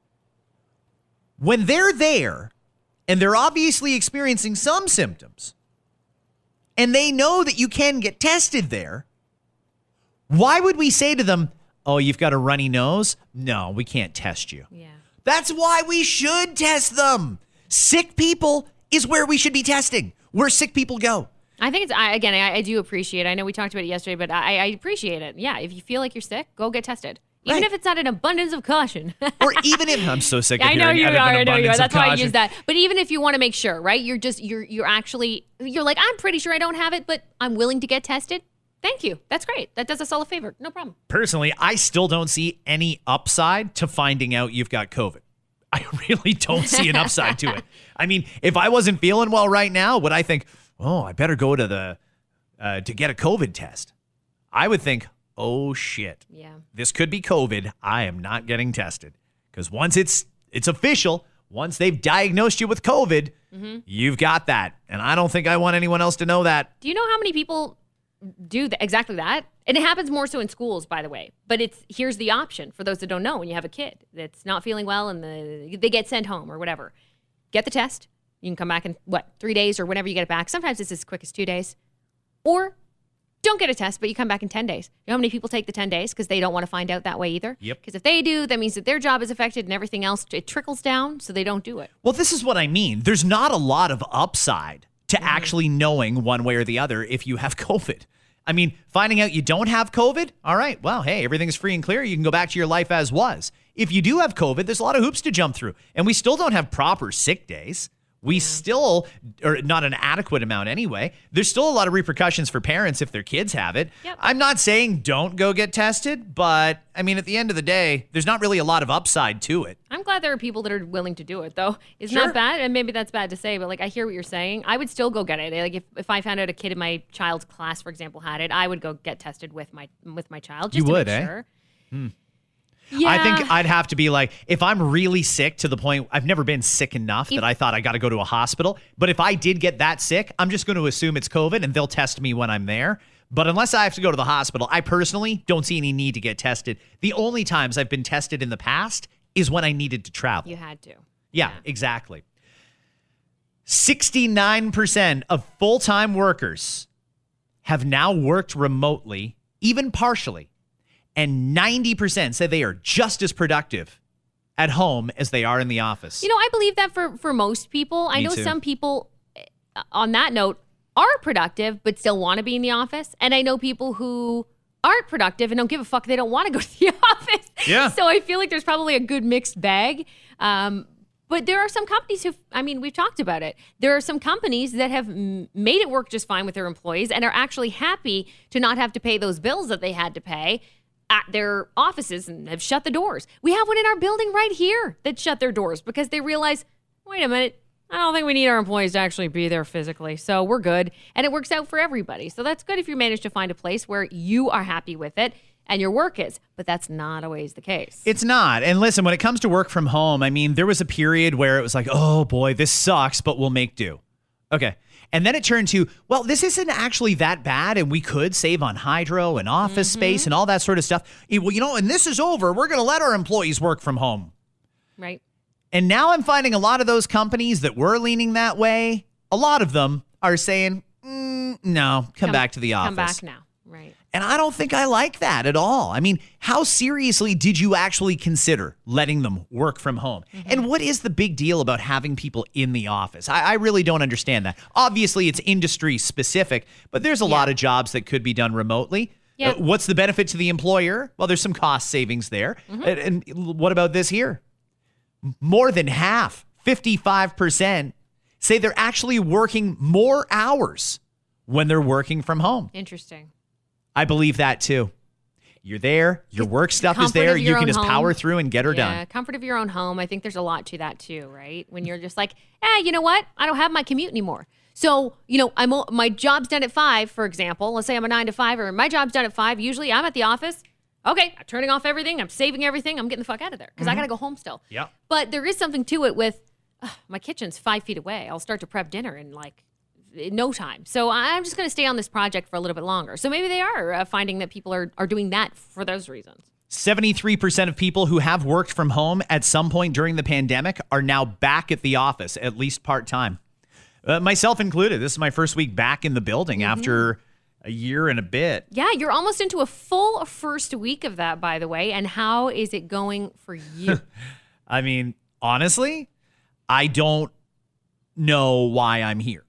When they're there and they're obviously experiencing some symptoms and they know that you can get tested there, why would we say to them, oh, you've got a runny nose? No, we can't test you. Yeah. That's why we should test them. Sick people is where we should be testing. Where sick people go. I think it's, I, again, I, I do appreciate it. I know we talked about it yesterday, but I, I appreciate it. Yeah, if you feel like you're sick, go get tested. Even Right. if it's not an abundance of caution. Or even if I'm so sick of I know hearing you out are. of an I know you are. abundance That's of why I caution. use that. But even if you want to make sure, right? You're just you're you're actually you're like, I'm pretty sure I don't have it, but I'm willing to get tested. Thank you. That's great. That does us all a favor. No problem. Personally, I still don't see any upside to finding out you've got COVID. I really don't see an upside to it. I mean, if I wasn't feeling well right now, would I think, oh, I better go to the uh, to get a COVID test? I would think, oh shit, Yeah. this could be COVID. I am not getting tested because once it's it's official, once they've diagnosed you with COVID, mm-hmm. you've got that, and I don't think I want anyone else to know that. Do you know how many people do th- exactly that? And it happens more so in schools, by the way. But it's here's the option for those that don't know. When you have a kid that's not feeling well and the, they get sent home or whatever, get the test. You can come back in, what, three days or whenever you get it back. Sometimes it's as quick as two days. Or Don't get a test, but you come back in ten days. You know how many people take the ten days because they don't want to find out that way either? Yep. Because if they do, that means that their job is affected and everything else, it trickles down, so they don't do it. Well, this is what I mean. There's not a lot of upside to mm-hmm. actually knowing one way or the other if you have COVID. I mean, finding out you don't have COVID, all right, well, hey, everything's free and clear. You can go back to your life as was. If you do have COVID, there's a lot of hoops to jump through. And we still don't have proper sick days. We yeah. still, or not an adequate amount anyway, there's still a lot of repercussions for parents if their kids have it. Yep. I'm not saying don't go get tested, but I mean, at the end of the day, there's not really a lot of upside to it. I'm glad there are people that are willing to do it, though. It's Sure. not bad, and maybe that's bad to say, but like I hear what you're saying. I would still go get it. Like if, if I found out a kid in my child's class, for example, had it, I would go get tested with my with my child. Just You to would, make eh? sure. Hmm. Yeah. I think I'd have to be like, if I'm really sick to the point, I've never been sick enough If- that I thought I got to go to a hospital. But if I did get that sick, I'm just going to assume it's COVID and they'll test me when I'm there. But unless I have to go to the hospital, I personally don't see any need to get tested. The only times I've been tested in the past is when I needed to travel. You had to. Yeah, exactly. sixty-nine percent of full-time workers have now worked remotely, even partially. And ninety percent say they are just as productive at home as they are in the office. You know, I believe that for, for most people. I Me know too. some people, uh, on that note, are productive but still want to be in the office. And I know people who aren't productive and don't give a fuck. They don't want to go to the office. Yeah. So I feel like there's probably a good mixed bag. Um, but there are some companies who, I mean, we've talked about it. There are some companies that have m- made it work just fine with their employees and are actually happy to not have to pay those bills that they had to pay at their offices and have shut the doors. We have one in our building right here that shut their doors because they realize, wait a minute, I don't think we need our employees to actually be there physically. So we're good. And it works out for everybody. So that's good if you manage to find a place where you are happy with it and your work is. But that's not always the case. It's not. And listen, when it comes to work from home, I mean, there was a period where it was like, oh boy, this sucks, but we'll make do. Okay. And then it turned to, well, this isn't actually that bad, and we could save on hydro and office Mm-hmm. space and all that sort of stuff. It- well, you know, and this is over. We're going to let our employees work from home. Right. And now I'm finding a lot of those companies that were leaning that way, a lot of them are saying, mm, no, come, back to the office. Come back now. Right. And I don't think I like that at all. I mean, how seriously did you actually consider letting them work from home? Mm-hmm. And what is the big deal about having people in the office? I, I really don't understand that. Obviously, it's industry specific, but there's a Yeah. lot of jobs that could be done remotely. Yeah. Uh, what's the benefit to the employer? Well, there's some cost savings there. Mm-hmm. And, and what about this here? More than half, fifty-five percent, say they're actually working more hours when they're working from home. Interesting. I believe that too. You're there, your work stuff is Comfort there, of you your can own just home. power through and get her Yeah, done. comfort of your own home. I think there's a lot to that too, right? When you're just like, eh, you know what? I don't have my commute anymore. So, you know, I'm o- my job's done at five, for example. Let's say I'm a nine to five, or my job's done at five. Usually I'm at the office. Okay, I'm turning off everything. I'm saving everything. I'm getting the fuck out of there because I got to go home still. Yeah. But there is something to it with uh, my kitchen's five feet away. I'll start to prep dinner in like in no time. So I'm just going to stay on this project for a little bit longer. So maybe they are uh, finding that people are, are doing that for those reasons. seventy-three percent of people who have worked from home at some point during the pandemic are now back at the office, at least part-time. Uh, myself included. This is my first week back in the building Mm-hmm. after a year and a bit. Yeah, you're almost into a full first week of that, by the way. And how is it going for you? I mean, honestly, I don't know why I'm here.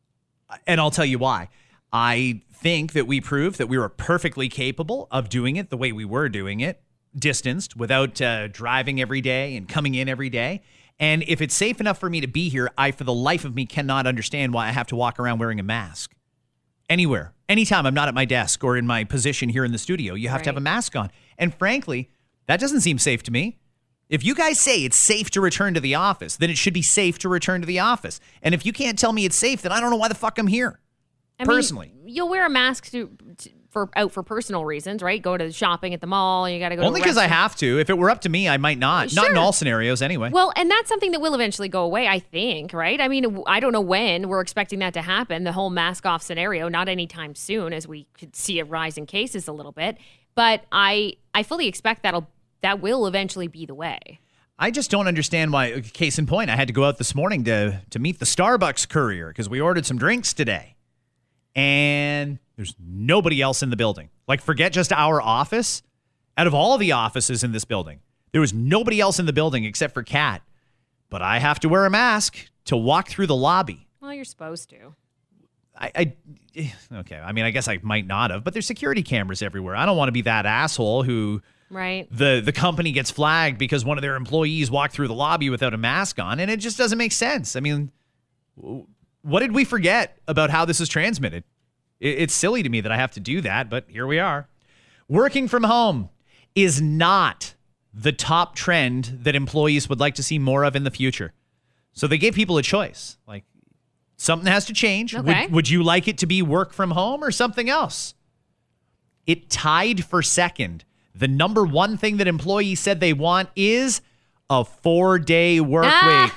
And I'll tell you why. I think that we proved that we were perfectly capable of doing it the way we were doing it, distanced, without uh, driving every day and coming in every day. And if it's safe enough for me to be here, I, for the life of me, cannot understand why I have to walk around wearing a mask. Anywhere, anytime I'm not at my desk or in my position here in the studio, you have Right. to have a mask on. And frankly, that doesn't seem safe to me. If you guys say it's safe to return to the office, then it should be safe to return to the office. And if you can't tell me it's safe, then I don't know why the fuck I'm here. I Personally. mean, you'll wear a mask to, to for out for personal reasons, right? Go to shopping at the mall. You got to go. Only to a because I restaurant. have to. If it were up to me, I might not. Not in Sure. all scenarios, anyway. Well, and that's something that will eventually go away, I think, right? I mean, I don't know when we're expecting that to happen, the whole mask off scenario, not anytime soon, as we could see a rise in cases a little bit. But I I fully expect that'll that will eventually be the way. I just don't understand why. Case in point, I had to go out this morning to to meet the Starbucks courier because we ordered some drinks today. And There's nobody else in the building. Like, forget just our office. Out of all the offices in this building, there was nobody else in the building except for Kat. But I have to wear a mask to walk through the lobby. Well, you're supposed to. I, I okay. I mean, I guess I might not have, but there's security cameras everywhere. I don't want to be that asshole who right. the the company gets flagged because one of their employees walked through the lobby without a mask on, and it just doesn't make sense. I mean, what did we forget about how this is transmitted? It, it's silly to me that I have to do that, but here we are. Working from home is not the top trend that employees would like to see more of in the future. So they gave people a choice. Like, something has to change. Okay. Would, would you like it to be work from home or something else? It tied for second. The number one thing that employees said they want is a four-day work week.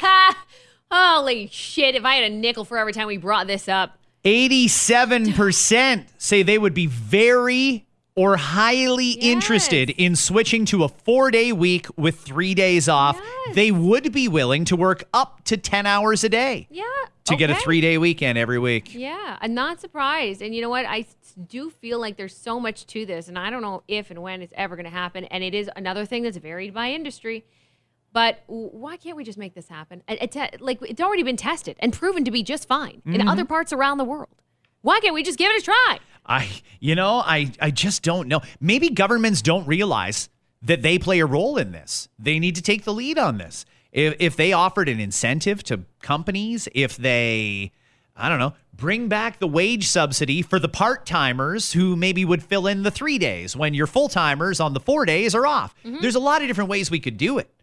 Holy shit. If I had a nickel for every time we brought this up. eighty-seven percent say they would be very or highly yes. interested in switching to a four-day week with three days off. Yes. They would be willing to work up to ten hours a day. Yeah. To okay. get a three-day weekend every week. Yeah, I'm not surprised. And you know what? I do feel like there's so much to this, and I don't know if and when it's ever going to happen. And it is another thing that's varied by industry. But why can't we just make this happen? It's, like, it's already been tested and proven to be just fine mm-hmm. in other parts around the world. Why can't we just give it a try? I, you know, I, I just don't know. Maybe governments don't realize that they play a role in this. They need to take the lead on this. If, if they offered an incentive to companies, if they, I don't know, bring back the wage subsidy for the part-timers who maybe would fill in the three days when your full-timers on the four days are off. Mm-hmm. There's a lot of different ways we could do it.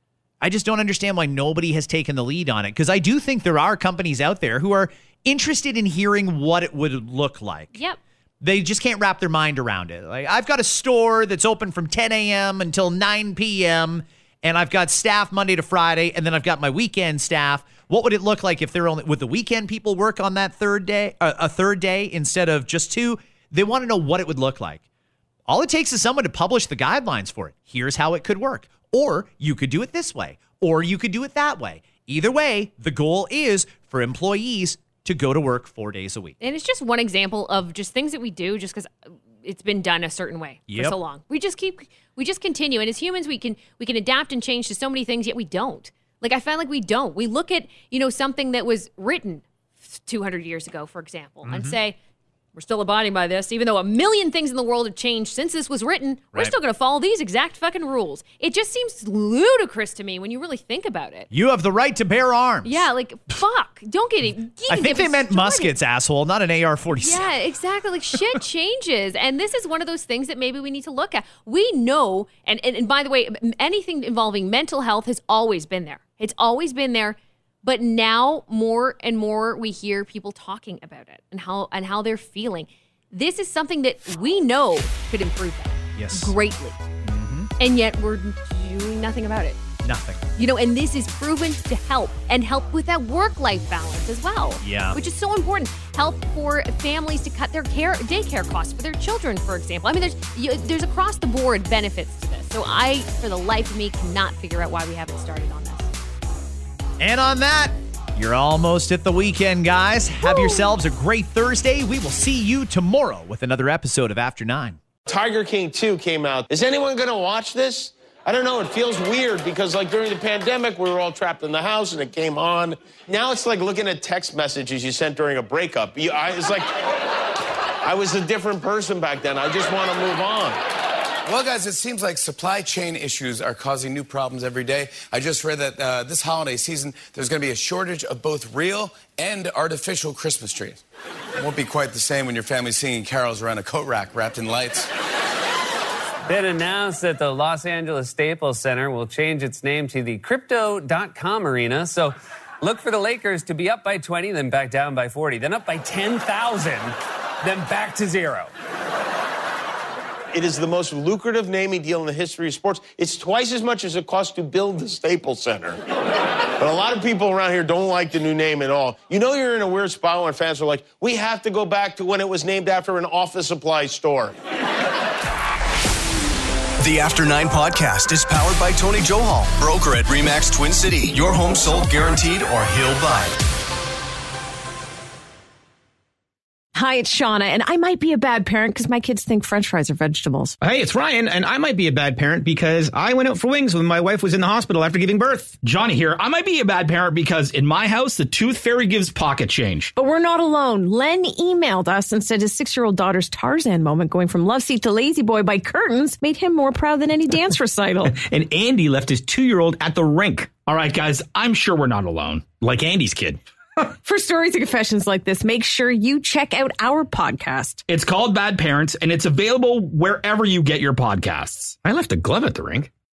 I just don't understand why nobody has taken the lead on it, because I do think there are companies out there who are interested in hearing what it would look like. Yep. They just can't wrap their mind around it. Like, I've got a store that's open from ten a.m. until nine p.m., and I've got staff Monday to Friday, and then I've got my weekend staff. What would it look like if they're only, would the weekend people work on that third day, uh, a third day instead of just two? They want to know what it would look like. All it takes is someone to publish the guidelines for it. Here's how it could work. Or you could do it this way, or you could do it that way. Either way, the goal is for employees to go to work four days a week. And it's just one example of just things that we do just because it's been done a certain way yep. for so long. We just keep, we just continue. And as humans, we can, we can adapt and change to so many things, yet we don't. Like, I find like we don't. We look at, you know, something that was written two hundred years ago, for example, mm-hmm. and say, we're still abiding by this, even though a million things in the world have changed since this was written. We're right. still going to follow these exact fucking rules. It just seems ludicrous to me when you really think about it. You have the right to bear arms. Yeah, like, fuck. Don't get it. I think they meant muskets, asshole, not an A R forty-seven. Yeah, exactly. Like, shit changes. And this is one of those things that maybe we need to look at. We know, and, and, and by the way, anything involving mental health has always been there. It's always been there. But now more and more we hear people talking about it and how and how they're feeling. This is something that we know could improve that yes. greatly. Mm-hmm. And yet we're doing nothing about it. Nothing. You know, and this is proven to help and help with that work-life balance as well. Yeah. Which is so important. Help for families to cut their care daycare costs for their children, for example. I mean, there's you, there's across the board benefits to this. So I, for the life of me, cannot figure out why we haven't started on this. And on that, you're almost at the weekend, guys. Have Woo. yourselves a great Thursday. We will see you tomorrow with another episode of After Nine. Tiger King two came out. Is anyone going to watch this? I don't know. It feels weird because, like, during the pandemic, we were all trapped in the house and it came on. Now it's like looking at text messages you sent during a breakup. You, I, it's like I was a different person back then. I just want to move on. Well, guys, it seems like supply chain issues are causing new problems every day. I just read that uh, this holiday season, there's going to be a shortage of both real and artificial Christmas trees. It won't be quite the same when your family's singing carols around a coat rack wrapped in lights. It announced that the Los Angeles Staples Center will change its name to the Crypto dot com Arena. So look for the Lakers to be up by twenty, then back down by forty, then up by ten thousand, then back to zero. It is the most lucrative naming deal in the history of sports. It's twice as much as it costs to build the Staples Center. But a lot of people around here don't like the new name at all. You know you're in a weird spot when fans are like, we have to go back to when it was named after an office supply store. The After Nine podcast is powered by Tony Johal, broker at RE/MAX Twin City. Your home sold guaranteed or he'll buy it. Hi, it's Shauna, and I might be a bad parent because my kids think French fries are vegetables. Hey, it's Ryan, and I might be a bad parent because I went out for wings when my wife was in the hospital after giving birth. Johnny here. I might be a bad parent because in my house, the tooth fairy gives pocket change. But we're not alone. Len emailed us and said his six-year-old daughter's Tarzan moment going from love seat to lazy boy by curtains made him more proud than any dance recital. And Andy left his two-year-old at the rink. All right, guys, I'm sure we're not alone. Like Andy's kid. For stories and confessions like this, make sure you check out our podcast. It's called Bad Parents, and it's available wherever you get your podcasts. I left a glove at the rink.